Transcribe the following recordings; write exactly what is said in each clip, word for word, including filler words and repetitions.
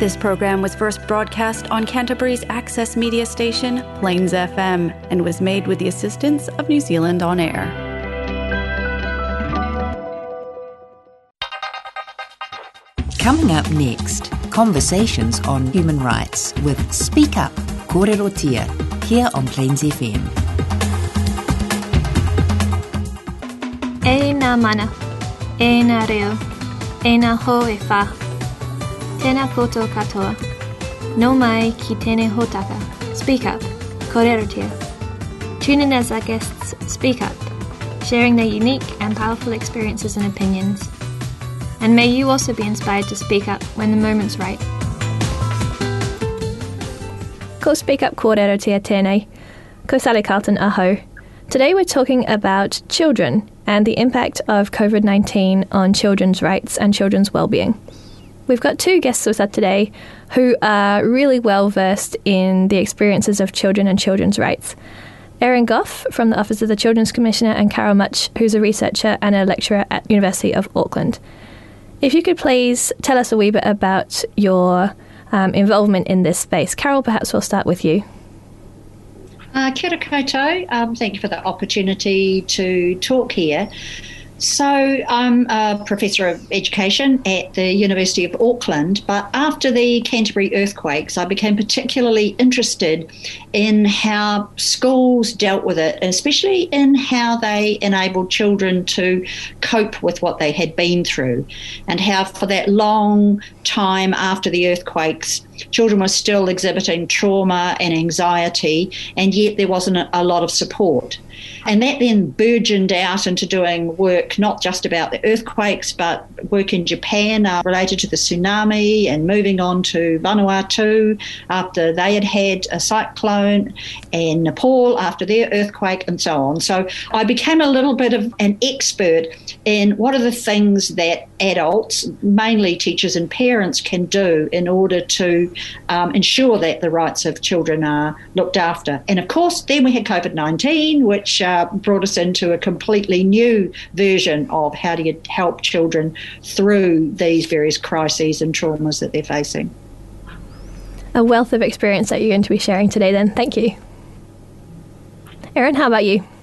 This program was first broadcast on Canterbury's access media station, Plains F M, and was made with the assistance of New Zealand On Air. Coming up next, conversations on human rights with Speak Up, Kōrerotia, here on Plains F M. E nā mana, e nā reo, e nā ho e whā. Tēnā koutou katoa. No mai ki tēnei hōtaka. Speak Up, Kōrerotia. Tune in as our guests speak up, sharing their unique and powerful experiences and opinions. And may you also be inspired to speak up when the moment's right. Ko Speak Up Kōrerotia tēnei. Ko Sally Carlton aho. Today we're talking about children and the impact of covid nineteen on children's rights and children's well-being. We've got two guests with us today who are really well versed in the experiences of children and children's rights. Erin Goff from the Office of the Children's Commissioner and Carol Much, who's a researcher and a lecturer at University of Auckland. If you could please tell us a wee bit about your um, involvement in this space. Carol, perhaps we'll start with you. Uh, kia ora koutou. Um, thank you for the opportunity to talk here. So I'm a Professor of Education at the University of Auckland, but after the Canterbury earthquakes, I became particularly interested in how schools dealt with it, especially in how they enabled children to cope with what they had been through, and how for that long time after the earthquakes, children were still exhibiting trauma and anxiety, and yet there wasn't a, a lot of support. And that then burgeoned out into doing work not just about the earthquakes, but work in Japan uh, related to the tsunami, and moving on to Vanuatu after they had had a cyclone, and Nepal after their earthquake, and so on. So I became a little bit of an expert in what are the things that adults, mainly teachers and parents, can do in order to um, ensure that the rights of children are looked after. And of course, then we had covid nineteen, which uh, brought us into a completely new version of how do you help children through these various crises and traumas that they're facing. A wealth of experience that you're going to be sharing today then. Thank you. Erin, how about you?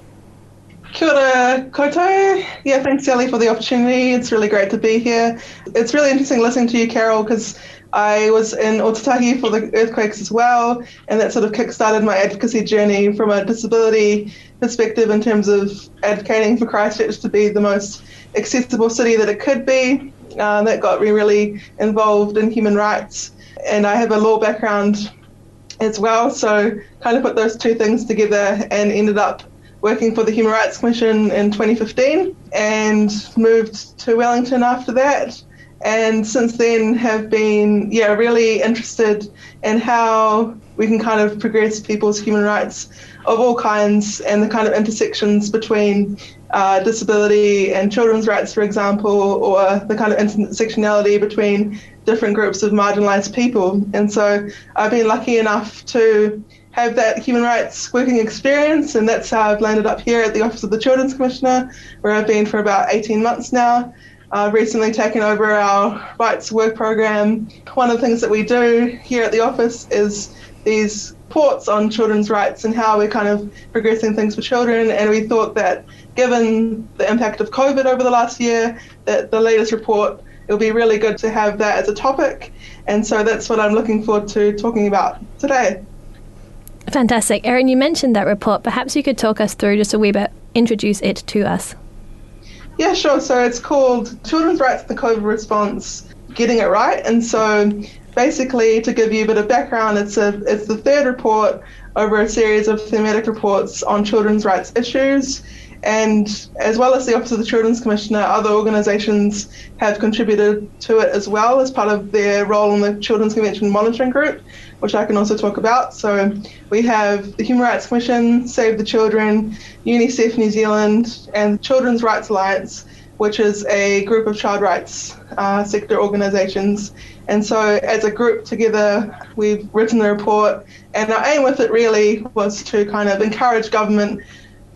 Kia ora koutou. Yeah, thanks Sally for the opportunity. It's really great to be here. It's really interesting listening to you, Carol, because I was in Otatahi for the earthquakes as well, and that sort of kick-started my advocacy journey from a disability perspective in terms of advocating for Christchurch to be the most accessible city that it could be. Uh, that got me really involved in human rights, and I have a law background as well, so kind of put those two things together and ended up working for the Human Rights Commission in twenty fifteen and moved to Wellington after that. And since then have been, yeah, really interested in how we can kind of progress people's human rights of all kinds, and the kind of intersections between uh, disability and children's rights, for example, or the kind of intersectionality between different groups of marginalised people. And so I've been lucky enough to have that human rights working experience, and that's how I've landed up here at the Office of the Children's Commissioner, where I've been for about eighteen months now. I've recently taken over our Rights Work program. One of the things that we do here at the office is these reports on children's rights and how we're kind of progressing things for children, and we thought that given the impact of COVID over the last year, that the latest report, it would be really good to have that as a topic, and so that's what I'm looking forward to talking about today. Fantastic. Erin, you mentioned that report. Perhaps you could talk us through just a wee bit, introduce it to us. Yeah, sure. So it's called Children's Rights in the COVID Response, Getting It Right. And so basically, to give you a bit of background, it's a it's the third report over a series of thematic reports on children's rights issues. And as well as the Office of the Children's Commissioner, other organisations have contributed to it as well as part of their role in the Children's Convention Monitoring Group, which I can also talk about. So we have the Human Rights Commission, Save the Children, UNICEF New Zealand, and Children's Rights Alliance, which is a group of child rights uh, sector organisations. And so as a group together, we've written the report, and our aim with it really was to kind of encourage government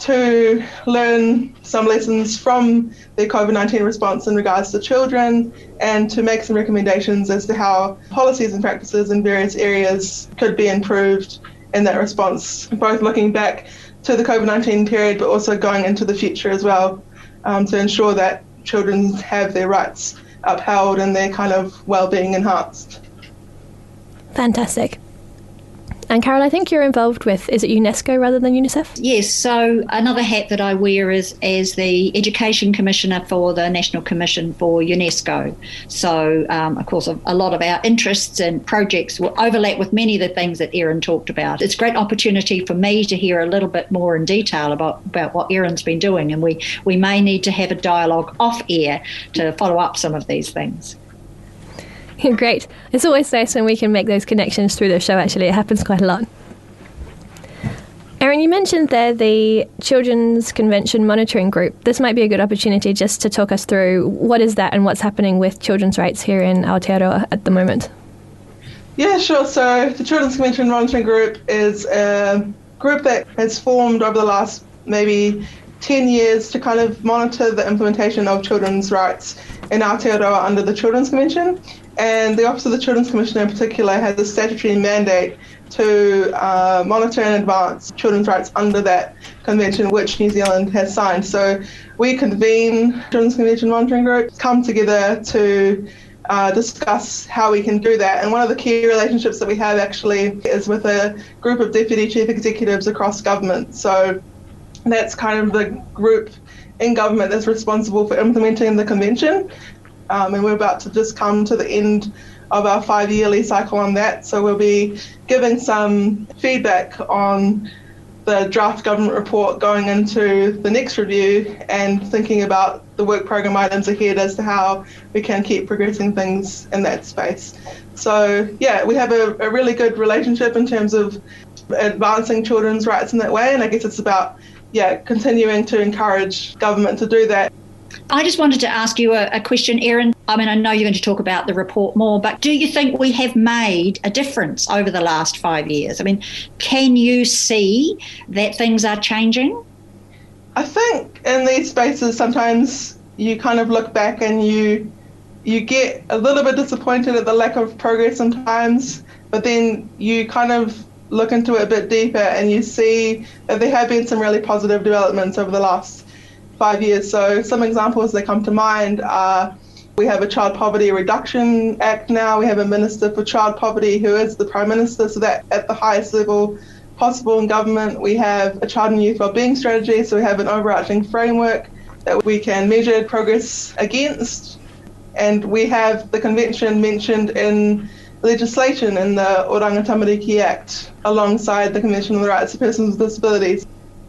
to learn some lessons from the COVID nineteen response in regards to children and to make some recommendations as to how policies and practices in various areas could be improved in that response, both looking back to the COVID nineteen period but also going into the future as well, um, to ensure that children have their rights upheld and their kind of well-being enhanced. Fantastic. And Carol, I think you're involved with, is it UNESCO rather than UNICEF? Yes, so another hat that I wear is as the Education Commissioner for the National Commission for UNESCO. So, um, of course, a, a lot of our interests and projects will overlap with many of the things that Erin talked about. It's a great opportunity for me to hear a little bit more in detail about, about what Erin's been doing, and we, we may need to have a dialogue off air to follow up some of these things. Great. It's always nice when we can make those connections through the show, actually. It happens quite a lot. Erin, you mentioned there the Children's Convention Monitoring Group. This might be a good opportunity just to talk us through what is that and what's happening with children's rights here in Aotearoa at the moment. Yeah, sure. So the Children's Convention Monitoring Group is a group that has formed over the last maybe ten years to kind of monitor the implementation of children's rights in Aotearoa under the Children's Convention. And the Office of the Children's Commissioner in particular has a statutory mandate to uh, monitor and advance children's rights under that convention, which New Zealand has signed. So we convene Children's Convention Monitoring Group, come together to uh, discuss how we can do that. And one of the key relationships that we have actually is with a group of Deputy Chief Executives across government. So that's kind of the group in government that's responsible for implementing the convention. Um, and we're about to just come to the end of our five-yearly cycle on that. So we'll be giving some feedback on the draft government report going into the next review and thinking about the work program items ahead as to how we can keep progressing things in that space. So, yeah, we have a, a really good relationship in terms of advancing children's rights in that way. And I guess it's about, yeah, continuing to encourage government to do that. I just wanted to ask you a, a question, Erin. I mean, I know you're going to talk about the report more, but do you think we have made a difference over the last five years? I mean, can you see that things are changing? I think in these spaces, sometimes you kind of look back and you you get a little bit disappointed at the lack of progress sometimes, but then you kind of look into it a bit deeper and you see that there have been some really positive developments over the last five years. So some examples that come to mind are we have a Child Poverty Reduction Act now. We have a Minister for Child Poverty who is the Prime Minister, so that at the highest level possible in government. We have a Child and Youth Wellbeing Strategy, so we have an overarching framework that we can measure progress against. And we have the convention mentioned in legislation in the Oranga Tamariki Act alongside the Convention on the Rights of Persons with Disabilities.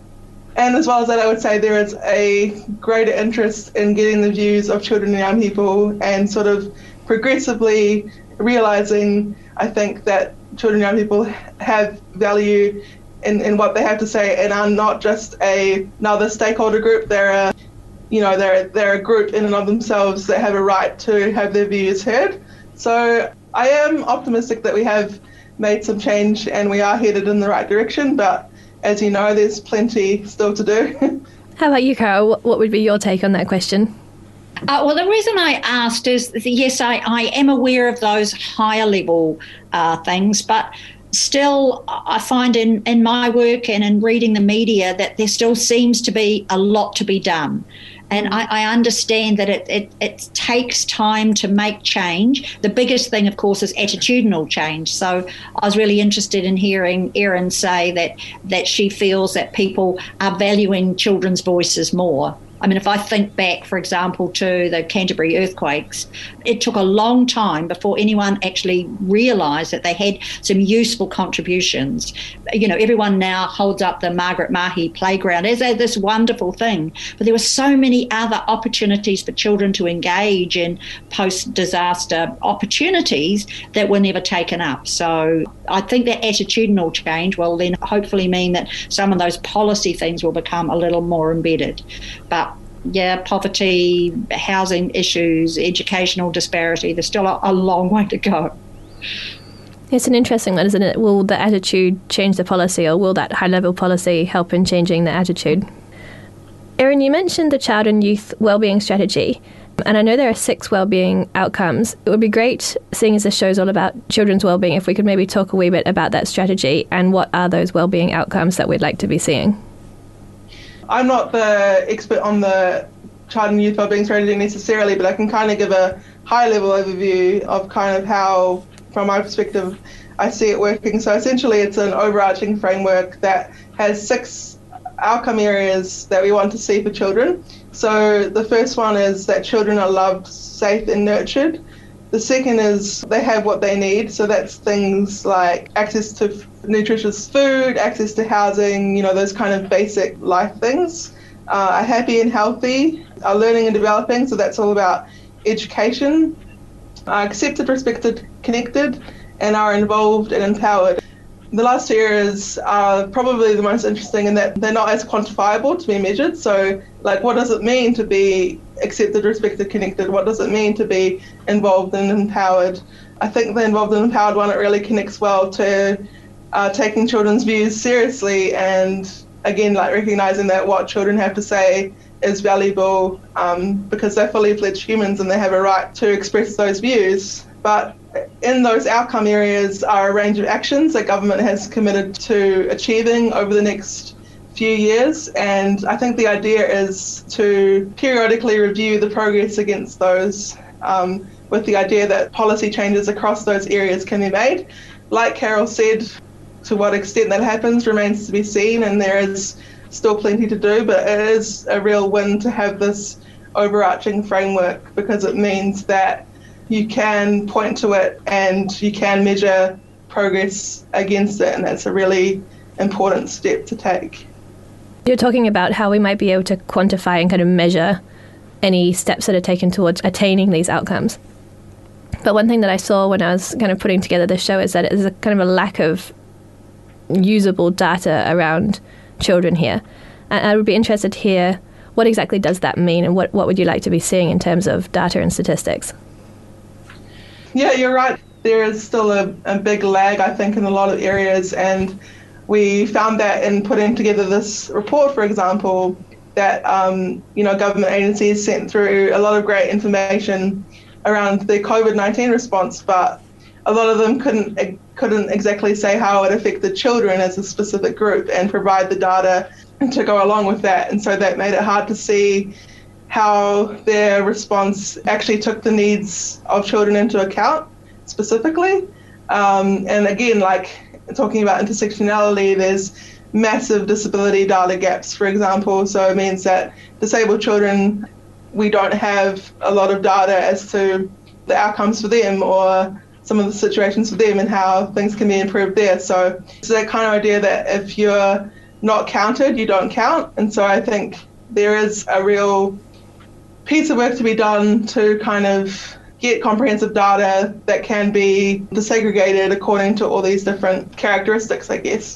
And as well as that, I would say there is a greater interest in getting the views of children and young people and sort of progressively realising, I think, that children and young people have value in, in what they have to say and are not just a, another stakeholder group. They're a, you know, they're, they're a group in and of themselves that have a right to have their views heard. So I am optimistic that we have made some change and we are headed in the right direction, but as you know, there's plenty still to do. How about you, Carol? What would be your take on that question? Uh, well, the reason I asked is, that, yes, I, I am aware of those higher level uh, things, but still I find in, in my work and in reading the media that there still seems to be a lot to be done. And I, I understand that it, it, it takes time to make change. The biggest thing, of course, is attitudinal change. So I was really interested in hearing Erin say that, that she feels that people are valuing children's voices more. I mean, if I think back, for example, to the Canterbury earthquakes, it took a long time before anyone actually realised that they had some useful contributions. You know, everyone now holds up the Margaret Mahi playground as a, this wonderful thing, but there were so many other opportunities for children to engage in post-disaster opportunities that were never taken up. So I think that attitudinal change will then hopefully mean that some of those policy things will become a little more embedded. But yeah, poverty, housing issues, educational disparity, there's still a, a long way to go. It's an interesting one, isn't it? Will the attitude change the policy, or will that high-level policy help in changing the attitude? Erin, you mentioned the Child and Youth Wellbeing Strategy, and I know there are six wellbeing outcomes. It would be great, seeing as this show's all about children's wellbeing, if we could maybe talk a wee bit about that strategy and what are those wellbeing outcomes that we'd like to be seeing. I'm not the expert on the Child and Youth Wellbeing Strategy necessarily, but I can kind of give a high-level overview of kind of how, from my perspective, I see it working. So essentially it's an overarching framework that has six outcome areas that we want to see for children. So the first one is that children are loved, safe and nurtured. The second is they have what they need. So that's things like access to f- nutritious food, access to housing, you know, those kind of basic life things. Uh, are happy and healthy, are learning and developing. So that's all about education, are accepted, respected, connected, and are involved and empowered. The last two areas are probably the most interesting in that they're not as quantifiable to be measured. So, like, what does it mean to be accepted, respected, connected? What does it mean to be involved and empowered? I think the involved and empowered one, it really connects well to uh, taking children's views seriously and, again, like recognizing that what children have to say is valuable um, because they're fully fledged humans and they have a right to express those views. But in those outcome areas are a range of actions that government has committed to achieving over the next few years. And I think the idea is to periodically review the progress against those um, with the idea that policy changes across those areas can be made. Like Carol said, to what extent that happens remains to be seen, and there is still plenty to do, but it is a real win to have this overarching framework because it means that you can point to it and you can measure progress against it, and that's a really important step to take. You're talking about how we might be able to quantify and kind of measure any steps that are taken towards attaining these outcomes. But one thing that I saw when I was kind of putting together this show is that there's a kind of a lack of usable data around children here. And I would be interested to hear what exactly does that mean, and what, what would you like to be seeing in terms of data and statistics? Yeah, you're right. There is still a, a big lag, I think, in a lot of areas. And we found that in putting together this report, for example, that, um, you know, government agencies sent through a lot of great information around the COVID nineteen response, but a lot of them couldn't couldn't exactly say how it affected children as a specific group and provide the data to go along with that. And so that made it hard to see how their response actually took the needs of children into account specifically. Um, and again, like talking about intersectionality, there's massive disability data gaps, for example. So it means that disabled children, we don't have a lot of data as to the outcomes for them or some of the situations for them and how things can be improved there. So it's that kind of idea that if you're not counted, you don't count. And so I think there is a real piece of work to be done to kind of get comprehensive data that can be disaggregated according to all these different characteristics, I guess.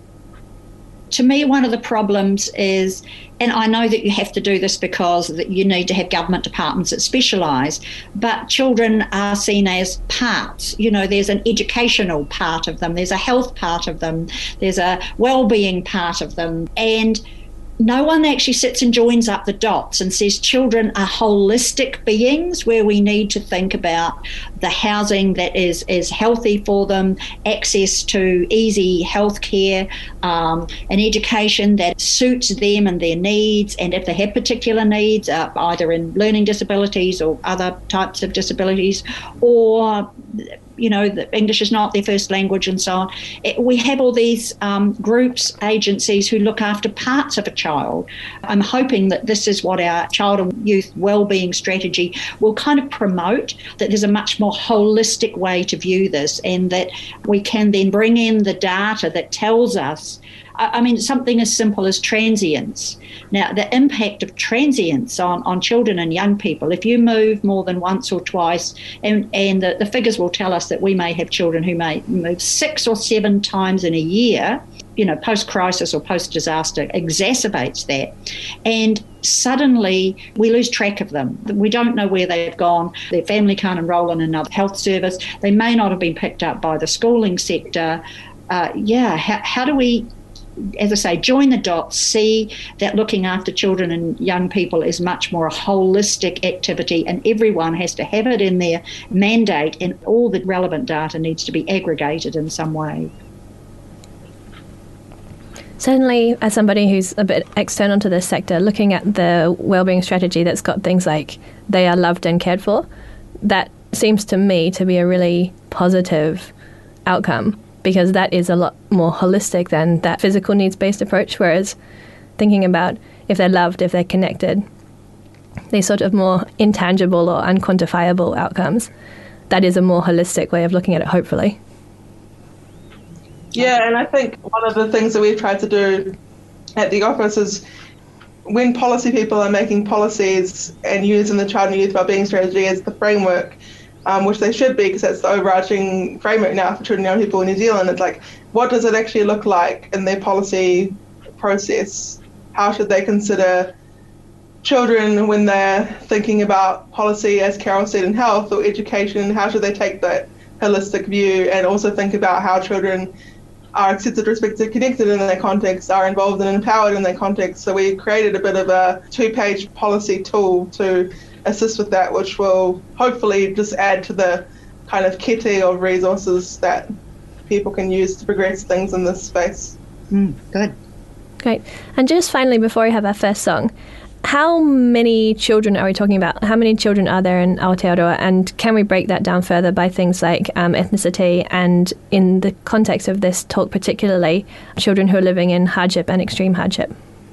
To me, one of the problems is, and I know that you have to do this because that you need to have government departments that specialise, but children are seen as parts. You know, there's an educational part of them, there's a health part of them, there's a well-being part of them, and no one actually sits and joins up the dots and says children are holistic beings where we need to think about the housing that is, is healthy for them, access to easy health care, um, an education that suits them and their needs, and if they have particular needs, uh, either in learning disabilities or other types of disabilities, or you know, the English is not their first language and so on. It, we have all these um, groups, agencies who look after parts of a child. I'm hoping that this is what our child and youth wellbeing strategy will kind of promote, that there's a much more holistic way to view this, and that we can then bring in the data that tells us, I mean, something as simple as transience. Now, the impact of transience on, on children and young people, if you move more than once or twice, and, and the, the figures will tell us that we may have children who may move six or seven times in a year, you know, post-crisis or post-disaster exacerbates that. And suddenly we lose track of them. We don't know where they've gone. Their family can't enrol in another health service. They may not have been picked up by the schooling sector. Uh, yeah, how, how do we as I say, join the dots, see that looking after children and young people is much more a holistic activity, and everyone has to have it in their mandate, and all the relevant data needs to be aggregated in some way. Certainly, as somebody who's a bit external to this sector, looking at the wellbeing strategy that's got things like they are loved and cared for, that seems to me to be a really positive outcome, because that is a lot more holistic than that physical needs-based approach, whereas thinking about if they're loved, if they're connected, these sort of more intangible or unquantifiable outcomes, that is a more holistic way of looking at it, hopefully. Yeah, and I think one of the things that we've tried to do at the office is when policy people are making policies and using the Child and Youth Wellbeing Strategy as the framework, um, which they should be, because that's the overarching framework now for children and young people in New Zealand, it's like, what does it actually look like in their policy process? How should they consider children when they're thinking about policy, as Carol said, in health or education? How should they take that holistic view and also think about how children are accepted, respected, connected in their context, are involved and empowered in their context? So we created a bit of a two-page policy tool to assist with that, which will hopefully just add to the kind of kitty of resources that people can use to progress things in this space. Mm, good. Great. And just finally, before we have our first song, how many children are we talking about? How many children are there in Aotearoa? And can we break that down further by things like um, ethnicity and, in the context of this talk particularly, children who are living in hardship and extreme hardship?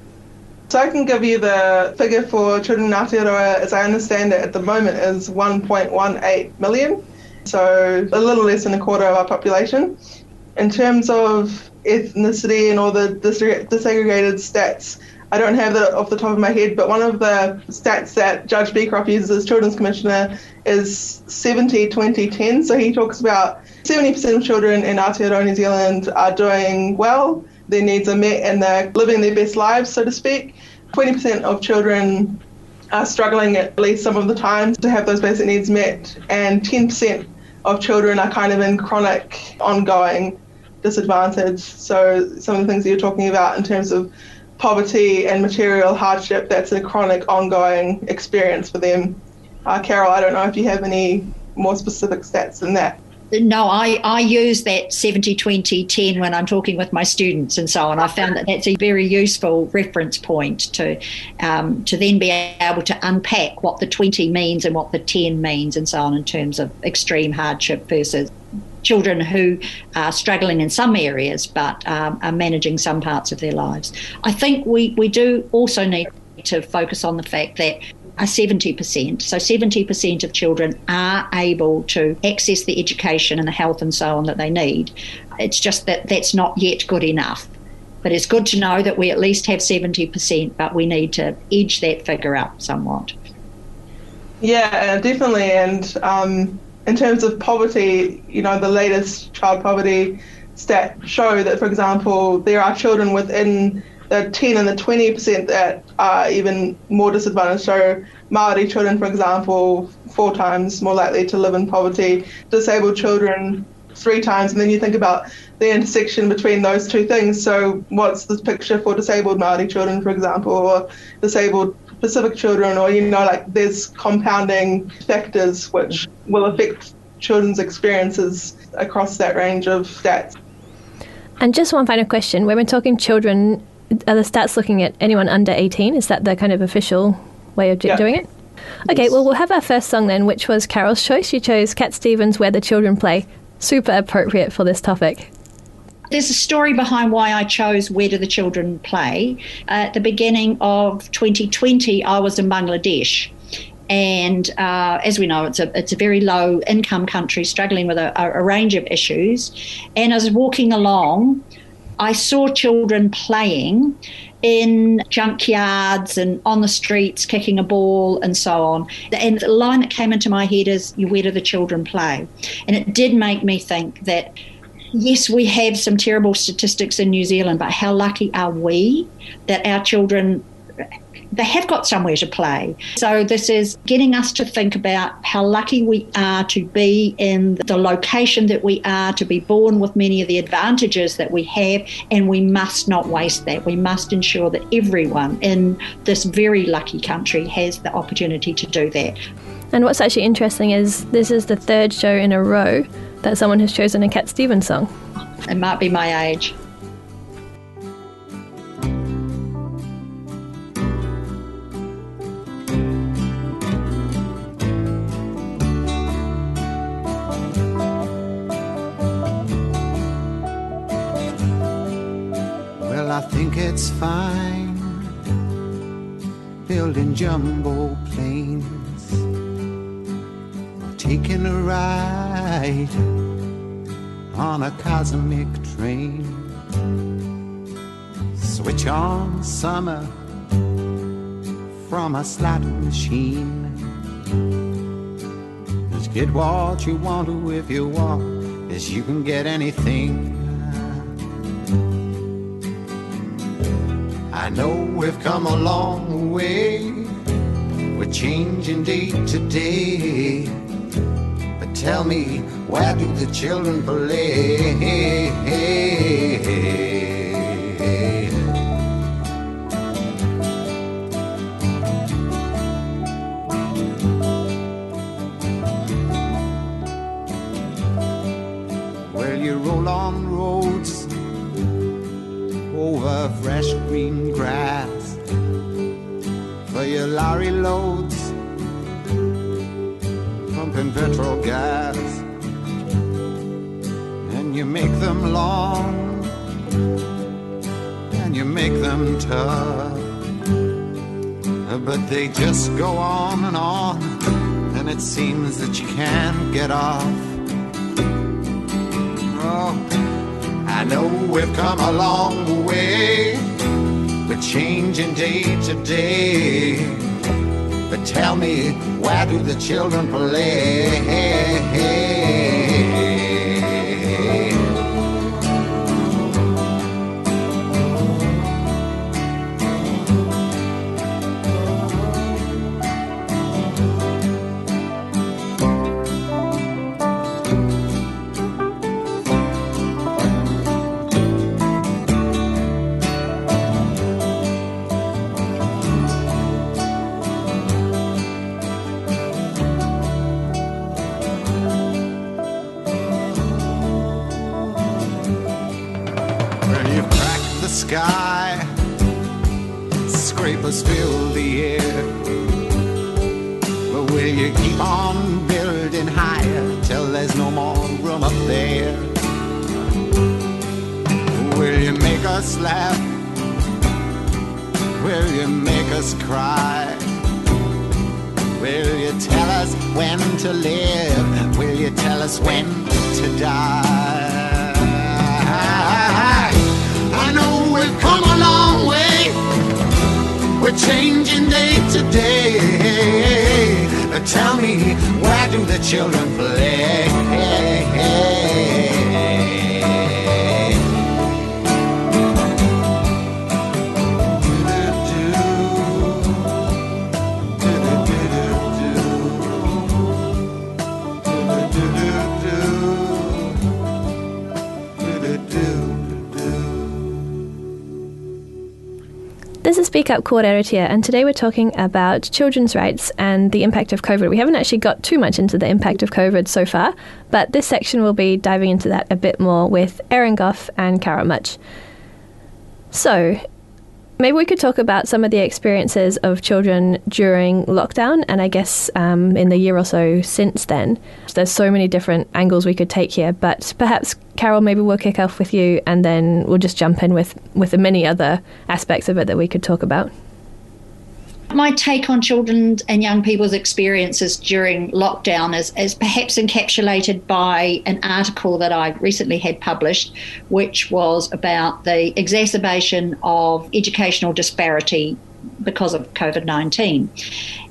So I can give you the figure for children in Aotearoa, as I understand it at the moment, is one point one eight million, so a little less than a quarter of our population. In terms of ethnicity and all the disaggregated stats, I don't have that off the top of my head, but one of the stats that Judge Beecroft uses as Children's Commissioner is seventy twenty ten. So he talks about seventy percent of children in Aotearoa, New Zealand are doing well, their needs are met and they're living their best lives, so to speak. twenty percent of children are struggling at least some of the time to have those basic needs met, and ten percent of children are kind of in chronic, ongoing disadvantage. So some of the things that you're talking about in terms of poverty and material hardship, that's a chronic, ongoing experience for them. Uh, Carol, I don't know if you have any more specific stats than that. No, I, I use that seventy twenty ten when I'm talking with my students and so on. I found that that's a very useful reference point to um, to then be able to unpack what the twenty means and what the ten means and so on in terms of extreme hardship versus children who are struggling in some areas but um, are managing some parts of their lives. I think we, we do also need to focus on the fact that a seventy percent, so seventy percent of children are able to access the education and the health and so on that they need. It's just that that's not yet good enough. But it's good to know that we at least have seventy percent, but we need to edge that figure up somewhat. Yeah, definitely. And um, in terms of poverty, you know, the latest child poverty stats show that, for example, there are children within the ten and the twenty percent that are even more disadvantaged. So Māori children, for example, four times more likely to live in poverty, disabled children three times, and then you think about the intersection between those two things. So what's the picture for disabled Māori children, for example, or disabled Pacific children, or, you know, like there's compounding factors which will affect children's experiences across that range of stats. And just one final question. When we're talking children, are the stats looking at anyone under eighteen? Is that the kind of official way of do- yeah. doing it? Okay, well, we'll have our first song then, which was Carol's choice. She chose Cat Stevens' Where the Children Play. Super appropriate for this topic. There's a story behind why I chose Where Do the Children Play. Uh, at the beginning of twenty twenty, I was in Bangladesh. And uh, as we know, it's a it's a very low income country struggling with a, a range of issues. And I was walking along, I saw children playing in junkyards and on the streets, kicking a ball and so on. And the line that came into my head is, where do the children play? And it did make me think that, yes, we have some terrible statistics in New Zealand, but how lucky are we that our children they have got somewhere to play. So this is getting us to think about how lucky we are to be in the location that we are, to be born with many of the advantages that we have, and we must not waste that. We must ensure that everyone in this very lucky country has the opportunity to do that. And what's actually interesting is this is the third show in a row that someone has chosen a Cat Stevens song. It might be my age. Well, I think it's fine building jumbo planes, taking a ride on a cosmic train. Switch on summer from a slot machine. Just get what you want to if you want, as you can get anything. I know we've come a long way, we're changing day to day. But tell me, where do the children play? Well, you roll on roads over fresh green grass for your lorry loads, pumping petrol gas, and you make them long and you make them tough, but they just go on and on, and it seems that you can't get off. Oh, I know we've come a long way, we're changing day to day. But tell me, where do the children play? Sky, scrapers fill the air, but will you keep on building higher till there's no more room up there? Will you make us laugh? Will you make us cry? Will you tell us when to live? Will you tell us when to die? I know we've come a long way, we're changing day to day. But tell me, where do the children play? This is Speak Up Kōrero, and today we're talking about children's rights and the impact of COVID. We haven't actually got too much into the impact of COVID so far, but this section will be diving into that a bit more with Erin Goff and Carol Much. So, maybe we could talk about some of the experiences of children during lockdown, and I guess um, in the year or so since then. There's so many different angles we could take here, but perhaps, Carol, maybe we'll kick off with you, and then we'll just jump in with, with the many other aspects of it that we could talk about. My take on children and young people's experiences during lockdown is, is perhaps encapsulated by an article that I recently had published, which was about the exacerbation of educational disparity because of COVID nineteen.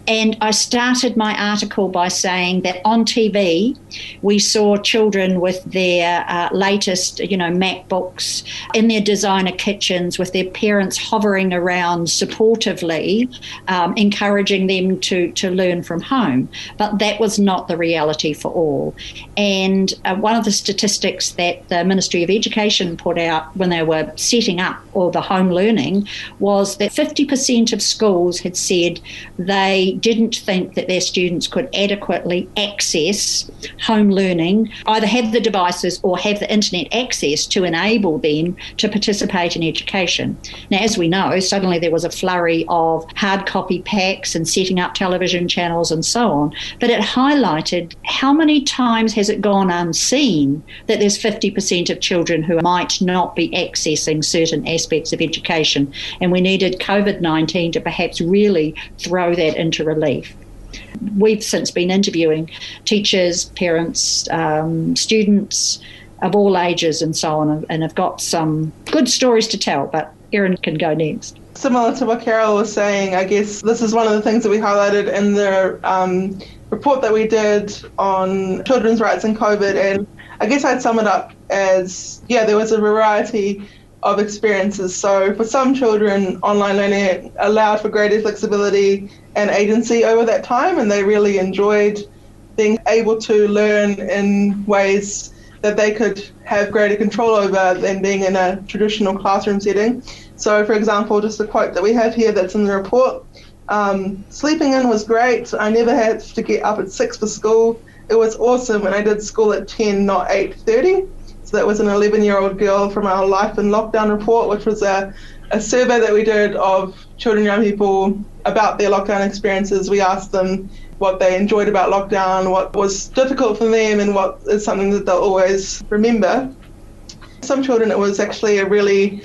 And I started my article by saying that on T V, we saw children with their uh, latest, you know, MacBooks in their designer kitchens with their parents hovering around supportively, um, encouraging them to, to learn from home. But that was not the reality for all. And uh, one of the statistics that the Ministry of Education put out when they were setting up all the home learning was that fifty percent of schools had said they didn't think that their students could adequately access home learning, either have the devices or have the internet access to enable them to participate in education. Now, as we know, suddenly there was a flurry of hard copy packs and setting up television channels and so on, but it highlighted how many times has it gone unseen that there's fifty percent of children who might not be accessing certain aspects of education, and we needed COVID nineteen to perhaps really throw that into relief. We've since been interviewing teachers, parents, um, students of all ages and so on, and have got some good stories to tell, but Erin can go next. Similar to what Carol was saying, I guess this is one of the things that we highlighted in the um, report that we did on children's rights in COVID, and I guess I'd sum it up as, yeah, there was a variety of experiences. So for some children, online learning allowed for greater flexibility and agency over that time, and they really enjoyed being able to learn in ways that they could have greater control over than being in a traditional classroom setting. So for example, just a quote that we have here that's in the report, um, sleeping in was great. I never had to get up at six for school. It was awesome, and I did school at ten, not eight thirty. So that was an eleven-year-old girl from our Life in Lockdown report, which was a, a survey that we did of children and young people about their lockdown experiences. We asked them what they enjoyed about lockdown, what was difficult for them, and what is something that they'll always remember. Some children, it was actually a really,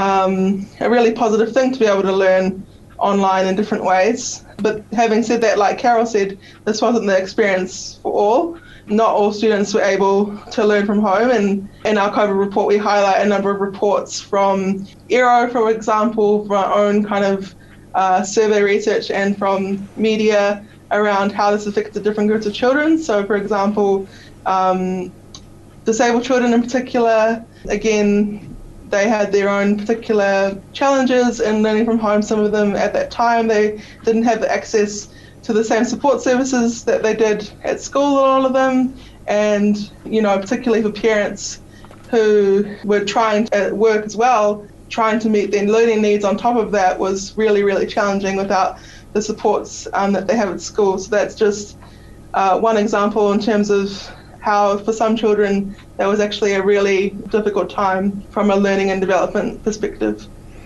um, a really positive thing to be able to learn online in different ways. But having said that, like Carol said, this wasn't the experience for all. Not all students were able to learn from home, and in our COVID report we highlight a number of reports from Aero, for example, from our own kind of uh, survey research, and from media around how this affected different groups of children. So for example, um, disabled children in particular, again, they had their own particular challenges in learning from home. Some of them at that time, they didn't have access to the same support services that they did at school, all of them. And, you know, particularly for parents who were trying to at work as well, trying to meet their learning needs on top of that was really, really challenging without the supports um, that they have at school. So that's just uh, one example in terms of how for some children that was actually a really difficult time from a learning and development perspective.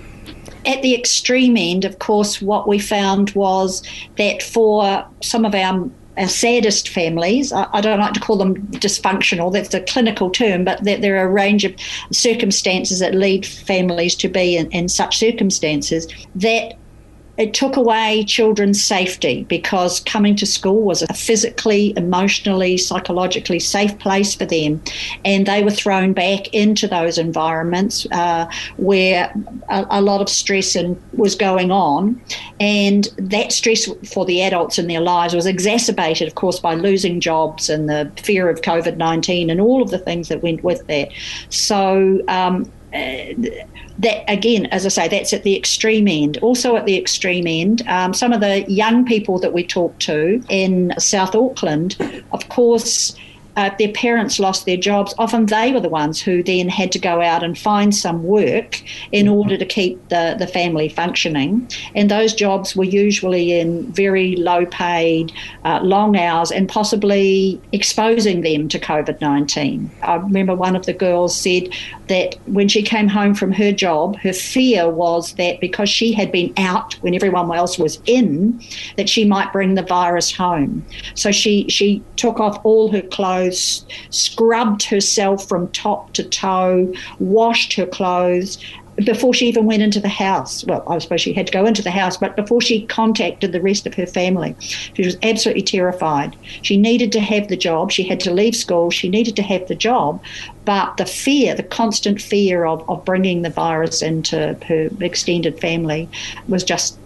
At the extreme end, of course, what we found was that for some of our, our saddest families, I, I don't like to call them dysfunctional, that's a clinical term, but that there are a range of circumstances that lead families to be in, in such circumstances, that it took away children's safety, because coming to school was a physically, emotionally, psychologically safe place for them. And they were thrown back into those environments uh, where a, a lot of stress and, was going on. And that stress for the adults in their lives was exacerbated, of course, by losing jobs and the fear of COVID nineteen and all of the things that went with that. So um, uh, that, again, as I say, that's at the extreme end. Also at the extreme end, um, some of the young people that we talked to in South Auckland, of course, uh, their parents lost their jobs. Often they were the ones who then had to go out and find some work in order to keep the, the family functioning. And those jobs were usually in very low paid, uh, long hours, and possibly exposing them to COVID nineteen. I remember one of the girls said that when she came home from her job, her fear was that because she had been out when everyone else was in, that she might bring the virus home. So she, she took off all her clothes, scrubbed herself from top to toe, washed her clothes before she even went into the house. Well, I suppose she had to go into the house, but before she contacted the rest of her family. She was absolutely terrified. She needed to have the job. She had to leave school. She needed to have the job. But the fear, the constant fear of, of bringing the virus into her extended family was just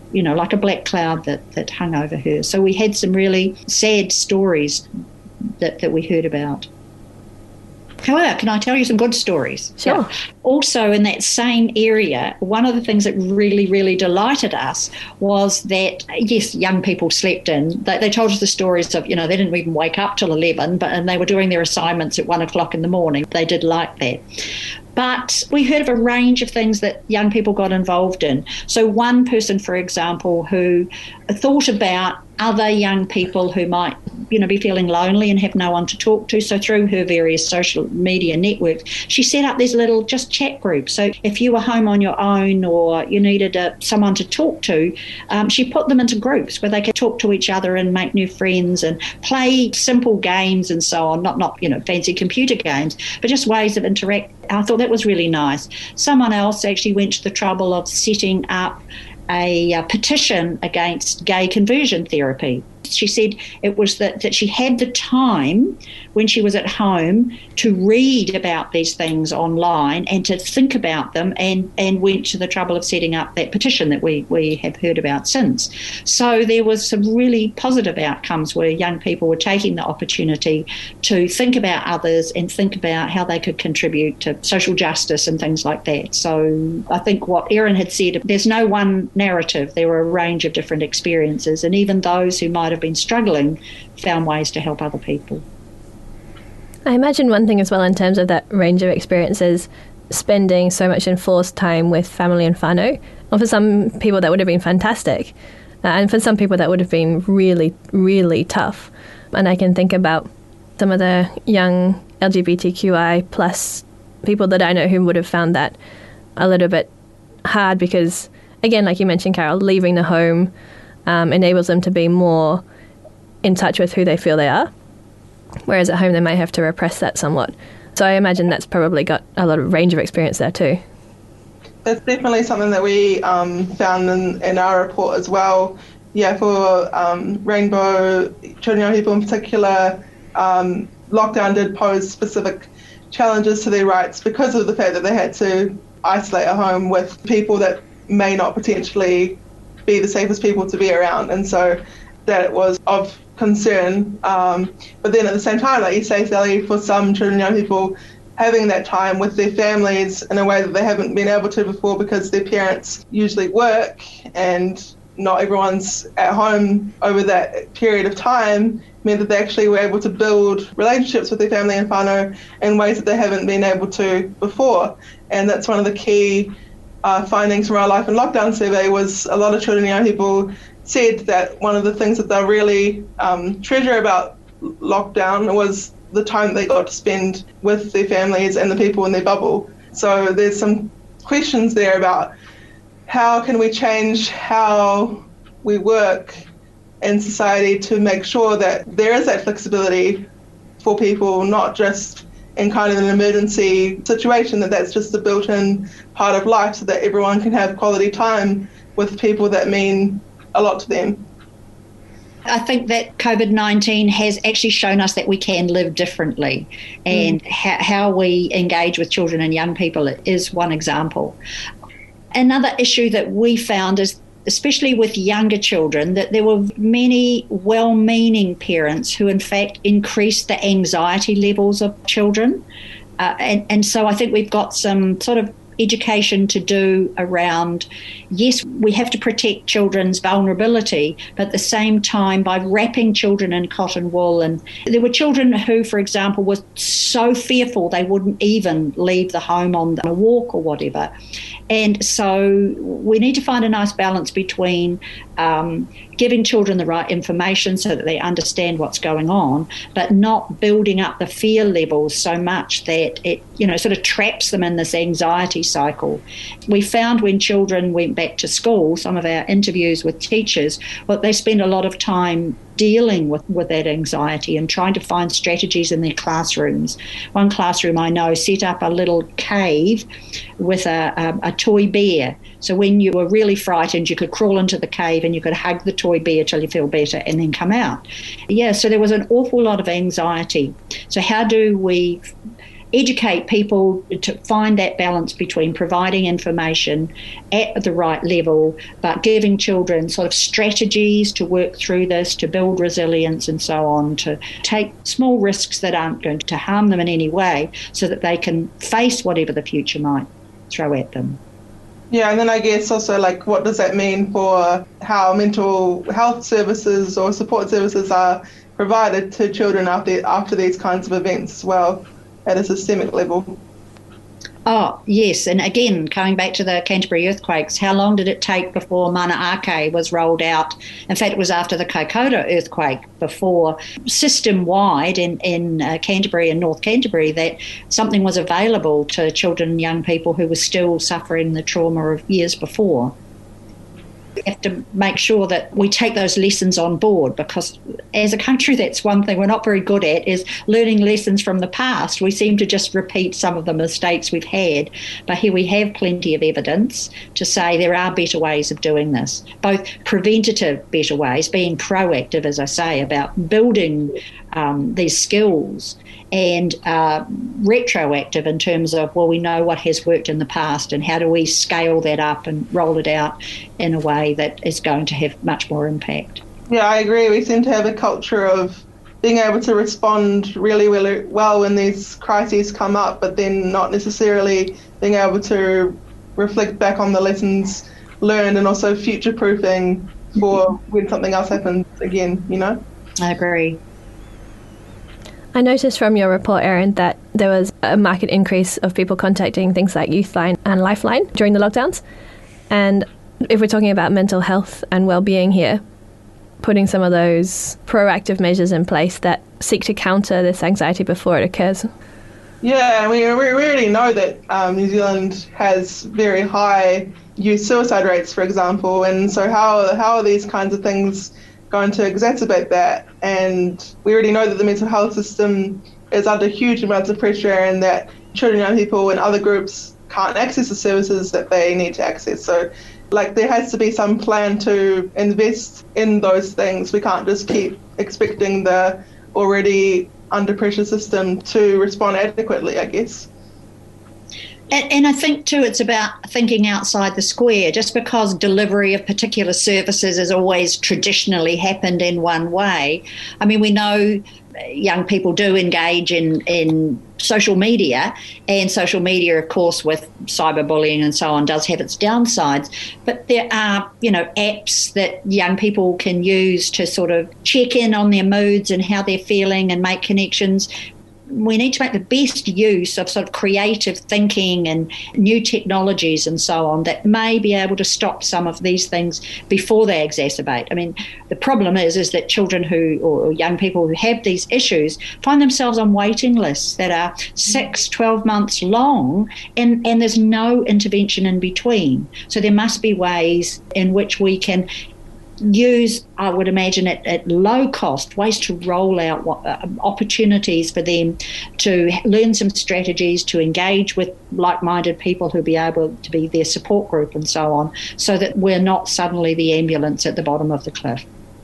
you know, like a black cloud that, that hung over her. So we had some really sad stories that, that we heard about. However, can I tell you some good stories? Sure. Yeah. Also, in that same area, one of the things that really, really delighted us was that, yes, young people slept in. They, they told us the stories of, you know, they didn't even wake up till eleven, but and they were doing their assignments at one o'clock in the morning. They did like that. But we heard of a range of things that young people got involved in. So one person, for example, who thought about other young people who might, you know, be feeling lonely and have no one to talk to. So through her various social media networks, she set up these little just chat groups. So if you were home on your own or you needed a, someone to talk to, um, she put them into groups where they could talk to each other and make new friends and play simple games and so on. Not, not you know, fancy computer games, but just ways of interact. I thought that was really nice. Someone else actually went to the trouble of setting up a, a petition against gay conversion therapy. She said it was that, that she had the time when she was at home to read about these things online and to think about them, and, and went to the trouble of setting up that petition that we, we have heard about since. So there was some really positive outcomes where young people were taking the opportunity to think about others and think about how they could contribute to social justice and things like that. So I think what Erin had said, there's no one narrative. There were a range of different experiences, and even those who might have been struggling found ways to help other people. I imagine one thing as well in terms of that range of experiences, spending so much enforced time with family and whānau. Well, for some people that would have been fantastic, uh, and for some people that would have been really, really tough. And I can think about some of the young L G B T Q I plus people that I know who would have found that a little bit hard because, again, like you mentioned, Carol, leaving the home um, enables them to be more in touch with who they feel they are, whereas at home they might have to repress that somewhat. So I imagine that's probably got a lot of range of experience there too. That's definitely something that we um, found in, in our report as well. Yeah, for um, Rainbow, children young people in particular, um, lockdown did pose specific challenges to their rights because of the fact that they had to isolate at home with people that may not potentially be the safest people to be around. And so that it was of concern. Um, but then at the same time, like you say, Sally, for some children young people, having that time with their families in a way that they haven't been able to before because their parents usually work and not everyone's at home over that period of time, meant that they actually were able to build relationships with their family and whānau in ways that they haven't been able to before. And that's one of the key uh, findings from our Life in Lockdown survey was a lot of children and young people said that one of the things that they really um, treasure about lockdown was the time they got to spend with their families and the people in their bubble. So there's some questions there about how can we change how we work in society to make sure that there is that flexibility for people, not just in kind of an emergency situation, that that's just a built-in part of life so that everyone can have quality time with people that mean a lot to them. I think that COVID nineteen has actually shown us that we can live differently, and mm. ha- how we engage with children and young people is one example. Another issue that we found is, especially with younger children, that there were many well-meaning parents who in fact increased the anxiety levels of children. Uh, and, and so I think we've got some sort of education to do around, yes, we have to protect children's vulnerability, but at the same time by wrapping children in cotton wool. And there were children who, for example, were so fearful they wouldn't even leave the home on a walk or whatever. And so we need to find a nice balance between um, giving children the right information so that they understand what's going on, but not building up the fear levels so much that it, you know, sort of traps them in this anxiety cycle. We found when children went back to school, some of our interviews with teachers, well, they spend a lot of time dealing with, with that anxiety and trying to find strategies in their classrooms. One classroom I know set up a little cave with a, a, a toy bear. So when you were really frightened, you could crawl into the cave and you could hug the toy bear till you feel better and then come out. Yeah, so there was an awful lot of anxiety. So how do we educate people to find that balance between providing information at the right level, but giving children sort of strategies to work through this, to build resilience and so on, to take small risks that aren't going to harm them in any way so that they can face whatever the future might throw at them. Yeah, and then I guess also, like, what does that mean for how mental health services or support services are provided to children after after these kinds of events as well at a systemic level? Oh, yes. And again, coming back to the Canterbury earthquakes, how long did it take before Mana Ake was rolled out? In fact, it was after the Kaikoura earthquake before system-wide in, in uh, Canterbury and North Canterbury that something was available to children and young people who were still suffering the trauma of years before. We have to make sure that we take those lessons on board, because as a country, that's one thing we're not very good at, is learning lessons from the past. We seem to just repeat some of the mistakes we've had, but here we have plenty of evidence to say there are better ways of doing this, both preventative better ways, being proactive, as I say, about building um, these skills, and uh, retroactive in terms of, well, we know what has worked in the past and how do we scale that up and roll it out in a way that is going to have much more impact. Yeah, I agree. We seem to have a culture of being able to respond really, really well when these crises come up, but then not necessarily being able to reflect back on the lessons learned and also future-proofing for when something else happens again, you know? I agree. I noticed from your report, Erin, that there was a market increase of people contacting things like Youthline and Lifeline during the lockdowns. And if we're talking about mental health and well-being here, putting some of those proactive measures in place that seek to counter this anxiety before it occurs. Yeah, we, we already know that um, New Zealand has very high youth suicide rates, for example, and so how how are these kinds of things going to exacerbate that? And we already know that the mental health system is under huge amounts of pressure, and that children, young people and other groups can't access the services that they need to access. So like there has to be some plan to invest in those things. We can't just keep expecting the already under pressure system to respond adequately, I guess. And, and I think, too, it's about thinking outside the square. Just because delivery of particular services has always traditionally happened in one way, I mean, we know young people do engage in, in social media, and social media, of course, with cyberbullying and so on, does have its downsides. But there are, you know, apps that young people can use to sort of check in on their moods and how they're feeling and make connections. We need to make the best use of sort of creative thinking and new technologies and so on that may be able to stop some of these things before they exacerbate. I mean, the problem is is that children who or young people who have these issues find themselves on waiting lists that are six, twelve months long, and, and there's no intervention in between. So there must be ways in which we can use, I would imagine, at, at low cost, ways to roll out what, uh, opportunities for them to learn some strategies, to engage with like-minded people who'll be able to be their support group and so on, so that we're not suddenly the ambulance at the bottom of the cliff.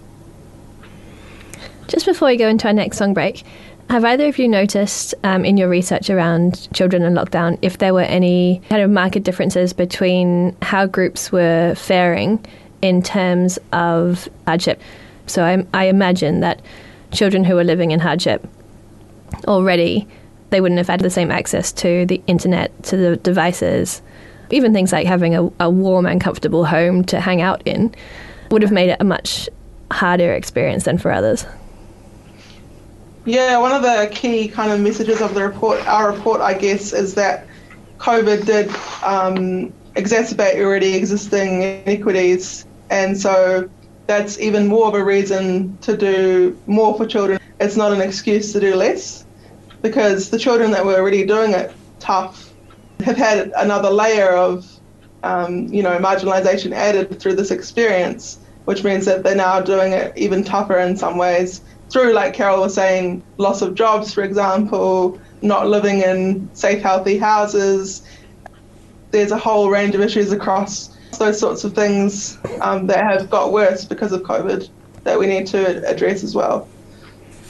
Just before we go into our next song break, have either of you noticed um, in your research around children in lockdown if there were any kind of marked differences between how groups were faring in terms of hardship? So I, I imagine that children who are living in hardship already, they wouldn't have had the same access to the internet, to the devices, even things like having a, a warm and comfortable home to hang out in would have made it a much harder experience than for others. Yeah, one of the key kind of messages of the report, our report, I guess, is that COVID did um, exacerbate already existing inequities. And so that's even more of a reason to do more for children. It's not an excuse to do less, because the children that were already doing it tough have had another layer of, um, you know, marginalisation added through this experience, which means that they're now doing it even tougher in some ways through, like Carol was saying, loss of jobs, for example, not living in safe, healthy houses. There's a whole range of issues across those sorts of things um, that have got worse because of COVID that we need to address as well.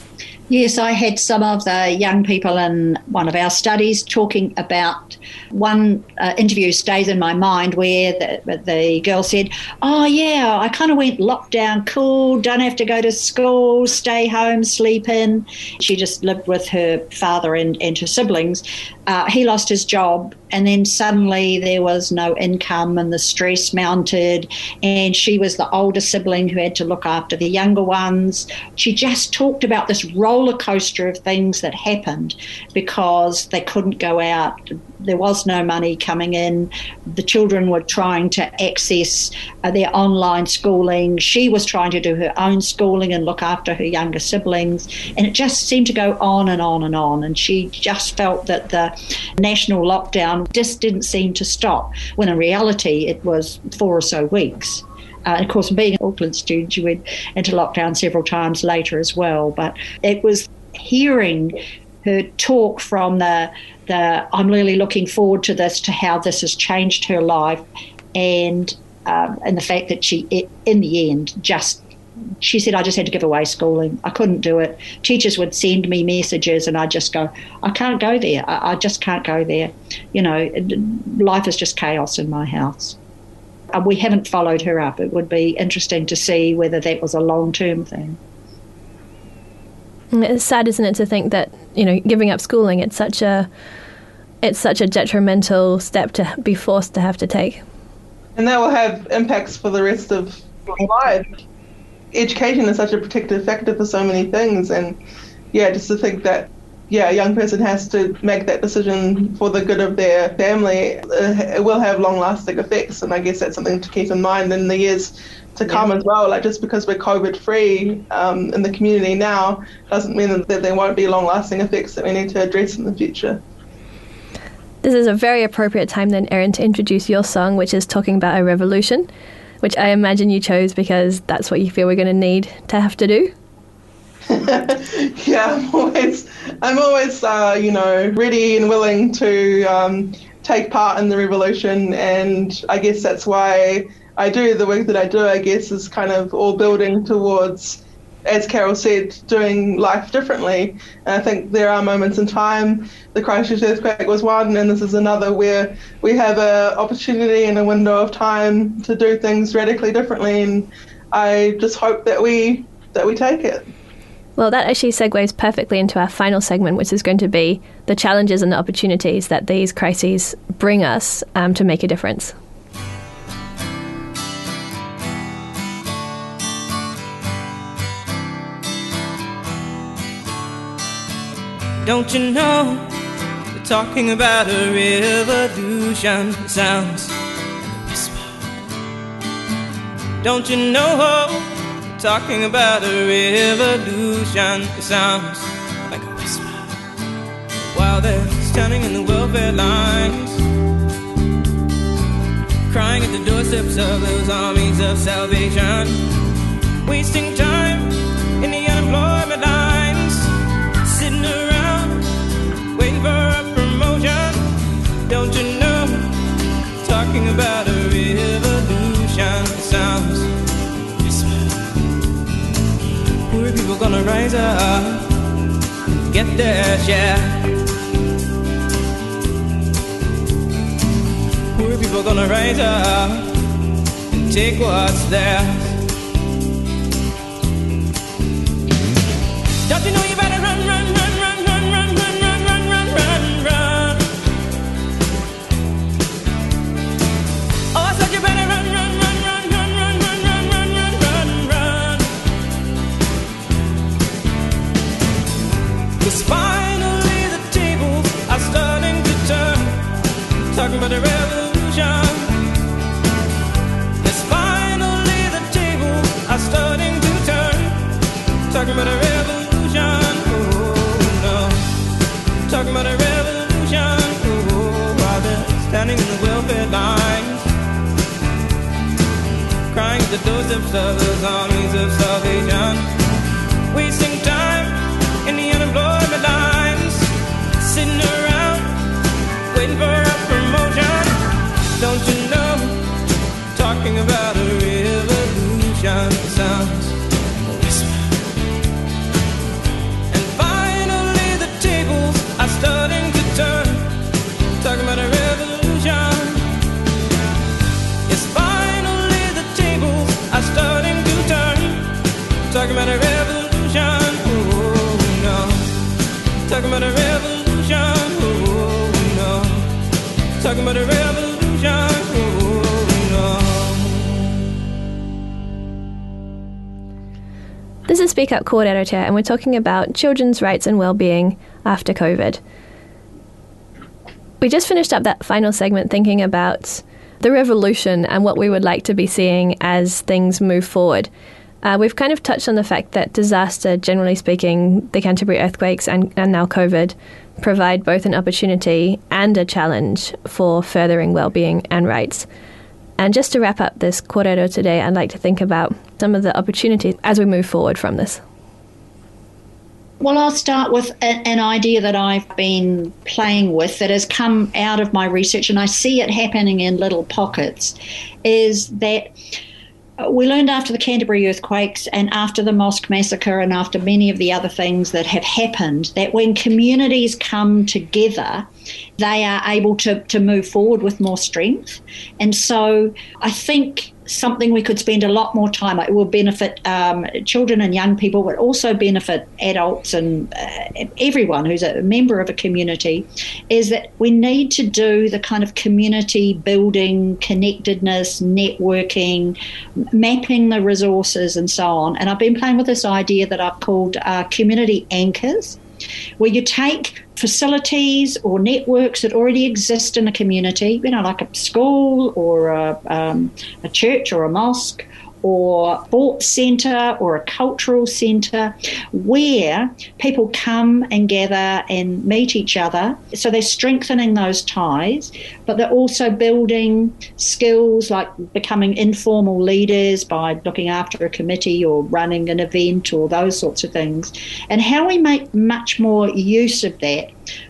Yes, I had some of the young people in one of our studies talking about one uh, interview stays in my mind where the, the girl said, oh, yeah, I kind of went lockdown, cool, don't have to go to school, stay home, sleep in. She just lived with her father and, and her siblings. Uh, he lost his job, and then suddenly there was no income and the stress mounted, and she was the older sibling who had to look after the younger ones. She just talked about this roller coaster of things that happened because they couldn't go out. There was no money coming in. The children were trying to access uh, their online schooling. She was trying to do her own schooling and look after her younger siblings. And it just seemed to go on and on and on. And she just felt that the national lockdown just didn't seem to stop, when in reality it was four or so weeks. Uh, and of course, being an Auckland student, you went into lockdown several times later as well. But it was hearing her talk from the, the I'm really looking forward to this, to how this has changed her life, and um, and the fact that she, it, in the end, just, she said, I just had to give away schooling. I couldn't do it. Teachers would send me messages and I'd just go, I can't go there. I, I just can't go there. You know, life is just chaos in my house. Uh, we haven't followed her up. It would be interesting to see whether that was a long-term thing. It's sad, isn't it, to think that, you know, giving up schooling, it's such a it's such a detrimental step to be forced to have to take. And that will have impacts for the rest of life. Education is such a protective factor for so many things, and yeah, just to think that yeah, a young person has to make that decision for the good of their family, uh, it will have long-lasting effects, and I guess that's something to keep in mind in the years to come yeah. as well. Like, just because we're COVID-free um, in the community now doesn't mean that there won't be long-lasting effects that we need to address in the future. This is a very appropriate time then, Erin, to introduce your song, which is talking about a revolution, which I imagine you chose because that's what you feel we're going to need to have to do. yeah, I'm always, I'm always, uh, you know, ready and willing to um, take part in the revolution, and I guess that's why I do the work that I do. I guess is kind of all building towards, as Carol said, doing life differently. And I think there are moments in time. The Christchurch earthquake was one, and this is another, where we have an opportunity and a window of time to do things radically differently. And I just hope that we that we take it. Well, that actually segues perfectly into our final segment, which is going to be the challenges and the opportunities that these crises bring us um, to make a difference. Don't you know, we're talking about a revolution. It sounds like a whisper. Don't you know, talking about a revolution, it sounds like a whisper. While they're standing in the welfare lines, crying at the doorsteps of those armies of salvation, wasting time in the unemployment lines, sitting around waiting for a promotion. Don't you know, talking about a revolution, it sounds poor people gonna rise up and get their share. Poor people gonna rise up and take what's theirs. Don't you know you better run, run, run, run, run, run, run, run, run, run, run, run. Oh, I said you better run, run, run, run, run, run, run, run, run, run, run. 'Cause finally the tables are starting to turn, talking about a revolution. Yes, finally the tables are starting to turn, talking about a revolution. Oh no, talking about a revolution. Oh, while they're standing in the welfare lines, crying at the doorsteps of those armies of salvation, wasting time in the unemployment lines, sitting around waiting for a promotion. Don't you know, talking about a revolution sounds a whisper. And nothing but a revolution. This is Speak Up Kōrero Te, and we're talking about children's rights and well-being after COVID. We just finished up that final segment thinking about the revolution and what we would like to be seeing as things move forward. Uh, we've kind of touched on the fact that disaster, generally speaking, the Canterbury earthquakes and, and now COVID, provide both an opportunity and a challenge for furthering well-being and rights. And just to wrap up this kōrero today, I'd like to think about some of the opportunities as we move forward from this. Well, I'll start with a, an idea that I've been playing with that has come out of my research, and I see it happening in little pockets, is that we learned after the Canterbury earthquakes and after the mosque massacre and after many of the other things that have happened, that when communities come together, they are able to, to move forward with more strength. And so I think something we could spend a lot more time on. It will benefit um, children and young people, but also benefit adults and uh, everyone who's a member of a community, is that we need to do the kind of community building, connectedness, networking, mapping the resources and so on. And I've been playing with this idea that I've called uh, community anchors, where you take facilities or networks that already exist in a community, you know, like a school or a, um, a church or a mosque or a sports centre or a cultural centre, where people come and gather and meet each other. So they're strengthening those ties, but they're also building skills like becoming informal leaders by looking after a committee or running an event or those sorts of things. And how we make much more use of that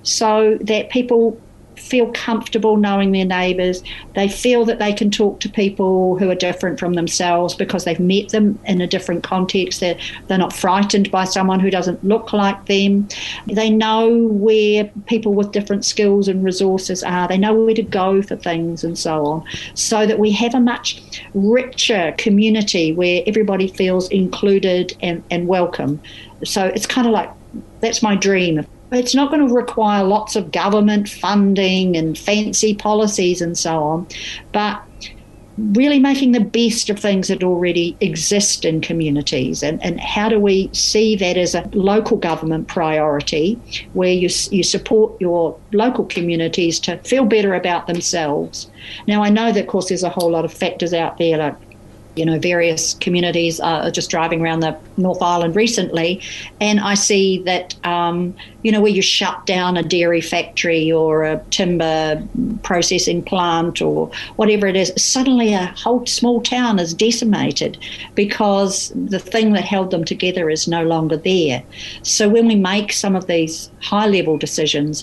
so that people feel comfortable knowing their neighbours. They feel that they can talk to people who are different from themselves because they've met them in a different context. They're, they're not frightened by someone who doesn't look like them. They know where people with different skills and resources are. They know where to go for things and so on, so that we have a much richer community where everybody feels included and, and welcome. So it's kind of like, that's my dream. It's not going to require lots of government funding and fancy policies and so on, but really making the best of things that already exist in communities. And, and how do we see that as a local government priority, where you, you support your local communities to feel better about themselves? Now, I know that, of course, there's a whole lot of factors out there, like, you know, various communities are just driving around the North Island recently, and I see that, um, you know, where you shut down a dairy factory or a timber processing plant or whatever it is, suddenly a whole small town is decimated because the thing that held them together is no longer there. So when we make some of these high-level decisions,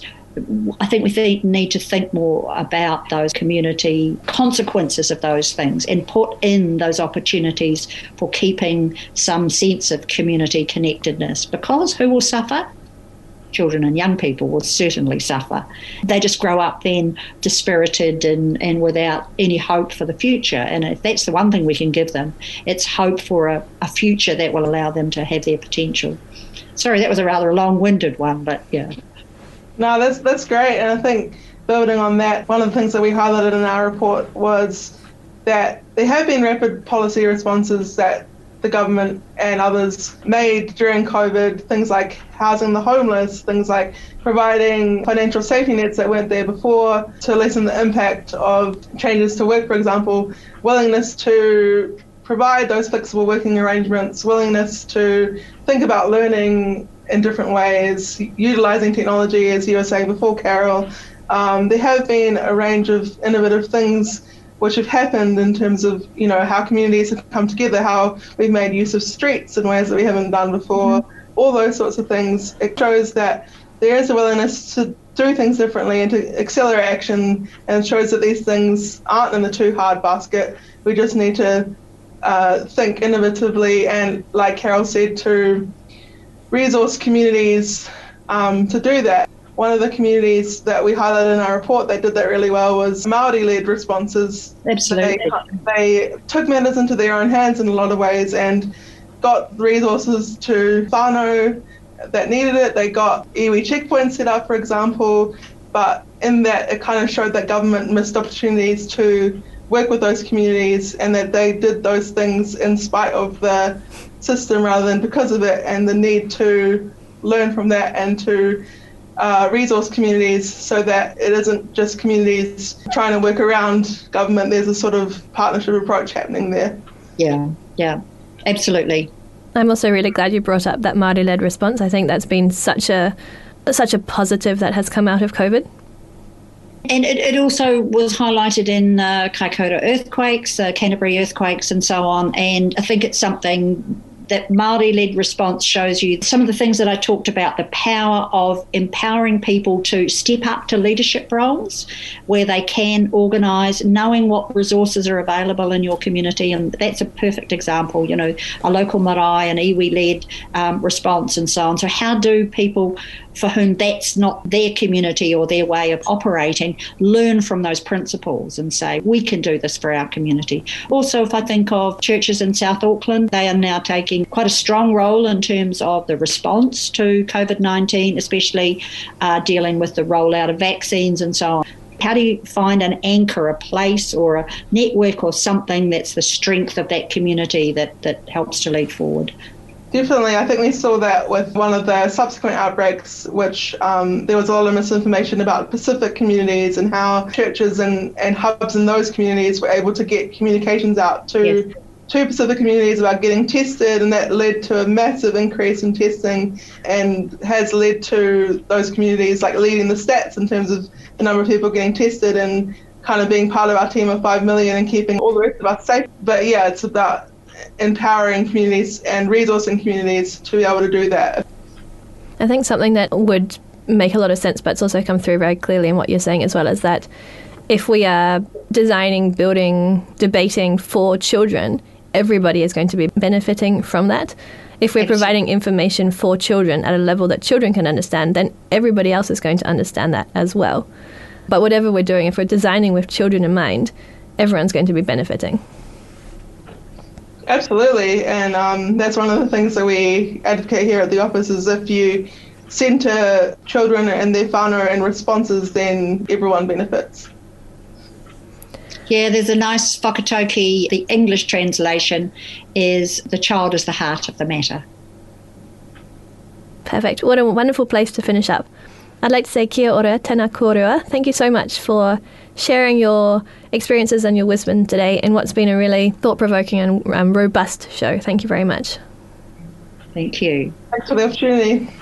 I think we th- need to think more about those community consequences of those things and put in those opportunities for keeping some sense of community connectedness, because who will suffer? Children and young people will certainly suffer. They just grow up then dispirited and, and without any hope for the future. And if that's the one thing we can give them, it's hope for a, a future that will allow them to have their potential. Sorry, that was a rather long-winded one, but yeah. No, that's that's great. And I think building on that, one of the things that we highlighted in our report was that there have been rapid policy responses that the government and others made during COVID, things like housing the homeless, things like providing financial safety nets that weren't there before to lessen the impact of changes to work, for example, willingness to provide those flexible working arrangements, willingness to think about learning in different ways, utilising technology, as you were saying before, Carol. Um, there have been a range of innovative things which have happened in terms of, you know, how communities have come together, how we've made use of streets in ways that we haven't done before, mm-hmm. all those sorts of things. It shows that there is a willingness to do things differently and to accelerate action, and it shows that these things aren't in the too hard basket. We just need to uh, think innovatively and, like Carol said, to resource communities um, to do that. One of the communities that we highlighted in our report that did that really well was Māori-led responses. Absolutely. They, they took matters into their own hands in a lot of ways and got resources to whānau that needed it. They got iwi checkpoints set up, for example. but in that it kind of showed that government missed opportunities to work with those communities, and that they did those things in spite of the system rather than because of it, and the need to learn from that and to uh, resource communities so that it isn't just communities trying to work around government. There's a sort of partnership approach happening there. Yeah, yeah, absolutely. I'm also really glad you brought up that Māori-led response. I think that's been such a such a positive that has come out of COVID. And it, it also was highlighted in uh, Kaikoura earthquakes, uh, Canterbury earthquakes and so on. And I think it's something that Māori-led response shows you some of the things that I talked about, the power of empowering people to step up to leadership roles where they can organise, knowing what resources are available in your community. And that's a perfect example, you know, a local marae, an iwi-led um, response and so on. So how do people for whom that's not their community or their way of operating learn from those principles and say, we can do this for our community? Also, if I think of churches in South Auckland, they are now taking quite a strong role in terms of the response to COVID nineteen, especially uh, dealing with the rollout of vaccines and so on. How do you find an anchor, a place or a network or something that's the strength of that community that, that helps to lead forward? Definitely. I think we saw that with one of the subsequent outbreaks, which um, there was a lot of misinformation about Pacific communities and how churches and, and hubs in those communities were able to get communications out to, yes. to Pacific communities about getting tested, and that led to a massive increase in testing and has led to those communities like leading the stats in terms of the number of people getting tested and kind of being part of our team of five million and keeping all the rest of us safe. But yeah, it's about empowering communities and resourcing communities to be able to do that. I think something that would make a lot of sense, but it's also come through very clearly in what you're saying as well, is that if we are designing, building, debating for children, everybody is going to be benefiting from that. If we're providing information for children at a level that children can understand, then everybody else is going to understand that as well. But whatever we're doing, if we're designing with children in mind, everyone's going to be benefiting. Absolutely, and um, that's one of the things that we advocate here at the office, is if you centre children and their whānau and responses, then everyone benefits. Yeah, there's a nice whakatauki. The English translation is the child is the heart of the matter. Perfect. What a wonderful place to finish up. I'd like to say kia ora, tēnā kōrua. Thank you so much for sharing your experiences and your wisdom today in what's been a really thought-provoking and um, robust show. Thank you very much. Thank you. Thanks for the opportunity.